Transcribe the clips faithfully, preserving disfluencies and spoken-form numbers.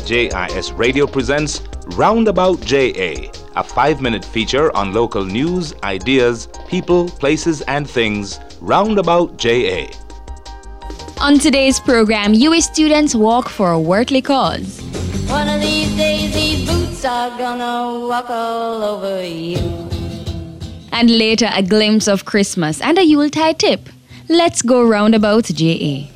J I S Radio presents Roundabout J A, a five-minute feature on local news, ideas, people, places, and things. Roundabout J A. On today's program, U S students walk for a worldly cause. One of these days, these boots are gonna walk all over you. And later, a glimpse of Christmas and a Yuletide tip. Let's go roundabout J A.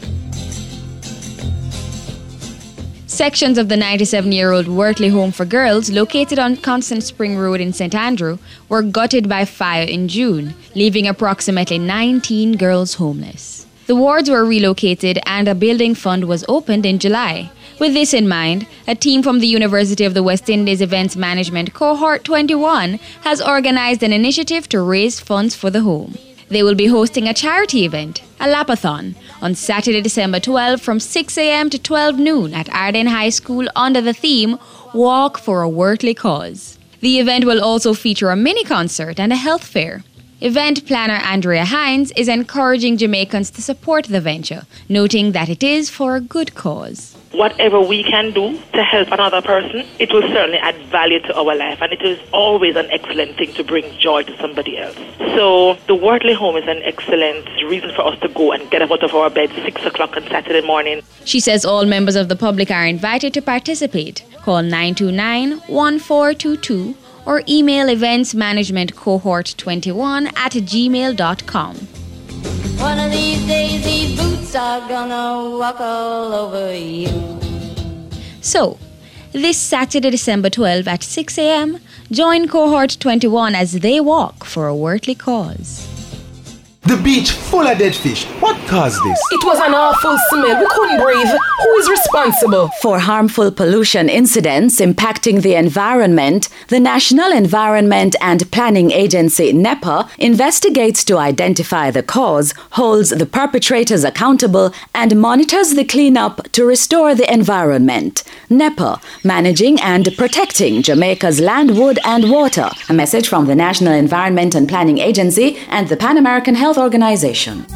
Sections of the ninety-seven-year-old Wortley Home for Girls, located on Constant Spring Road in Saint Andrew, were gutted by fire in June, leaving approximately nineteen girls homeless. The wards were relocated and a building fund was opened in July. With this in mind, a team from the University of the West Indies Events Management Cohort twenty-one has organized an initiative to raise funds for the home. They will be hosting a charity event, a Lapathon, on Saturday, December twelfth from six a.m. to twelve noon at Arden High School under the theme, Walk for a Worldly Cause. The event will also feature a mini-concert and a health fair. Event planner Andrea Hines is encouraging Jamaicans to support the venture, noting that it is for a good cause. Whatever we can do to help another person, it will certainly add value to our life, and it is always an excellent thing to bring joy to somebody else. So the Wortley Home is an excellent reason for us to go and get up out of our bed six o'clock on Saturday morning. She says all members of the public are invited to participate. Call nine two nine, one four two two or email events management cohort twenty-one at gmail dot com. One of these days, these boots are gonna walk all over you. So, this Saturday, December twelfth at six a.m., join Cohort twenty-one as they walk for a worldly cause. The beach full of dead fish. What caused this? It was an awful smell. We couldn't breathe. Who is responsible? For harmful pollution incidents impacting the environment, the National Environment and Planning Agency, NEPA, investigates to identify the cause, holds the perpetrators accountable, and monitors the cleanup to restore the environment. NEPA, managing and protecting Jamaica's land, wood, and water. A message from the National Environment and Planning Agency and the Pan American Health Organization.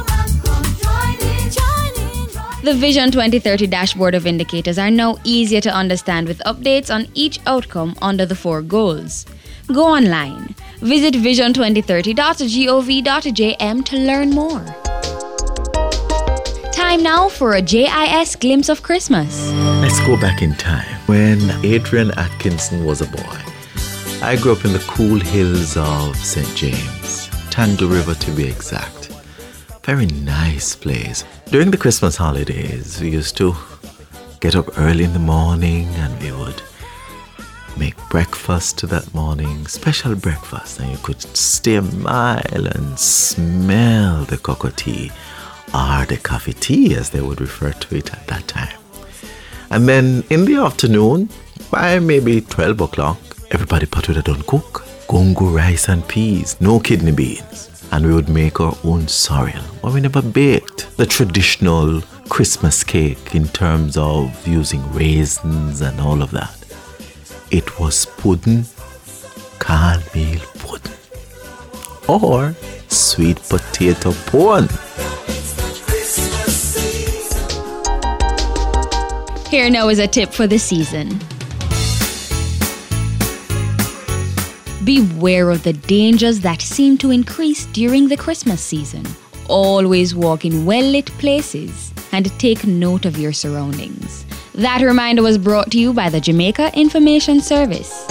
The Vision twenty thirty dashboard of indicators are now easier to understand with updates on each outcome under the four goals. Go online. Visit vision twenty thirty dot gov dot j m to learn more. Time now for a J I S glimpse of Christmas. Let's go back in time when Adrian Atkinson was a boy. I grew up in the cool hills of Saint James, Tandle River to be exact. Very nice place. During the Christmas holidays, we used to get up early in the morning and we would make breakfast that morning, special breakfast, and you could stay a mile and smell the cocoa tea or the coffee tea as they would refer to it at that time. And then in the afternoon, by maybe twelve o'clock, everybody put with a done cook. Gungo rice and peas, no kidney beans. And we would make our own sorrel. Well, we never baked the traditional Christmas cake in terms of using raisins and all of that. It was pudding, cornmeal pudding, or sweet potato pudding. Here now is a tip for the season. Beware of the dangers that seem to increase during the Christmas season. Always walk in well-lit places and take note of your surroundings. That reminder was brought to you by the Jamaica Information Service.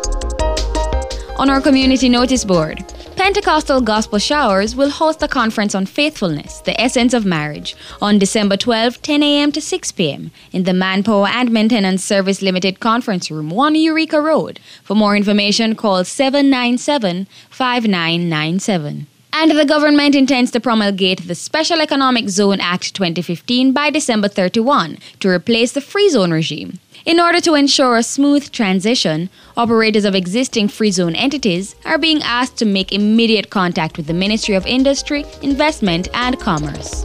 On our community notice board, Pentecostal Gospel Showers will host a conference on faithfulness, the essence of marriage, on December twelfth, ten a.m. to six p.m. in the Manpower and Maintenance Service Limited Conference Room, one Eureka Road. For more information, call seven nine seven, five nine nine seven. And the government intends to promulgate the Special Economic Zone Act twenty fifteen by December thirty-first to replace the free zone regime. In order to ensure a smooth transition, operators of existing free zone entities are being asked to make immediate contact with the Ministry of Industry, Investment and Commerce.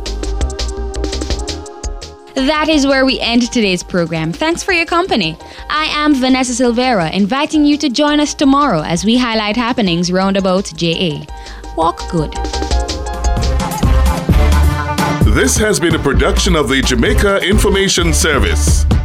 That is where we end today's program. Thanks for your company. I am Vanessa Silvera, inviting you to join us tomorrow as we highlight happenings roundabout J A. Walk good. This has been a production of the Jamaica Information Service.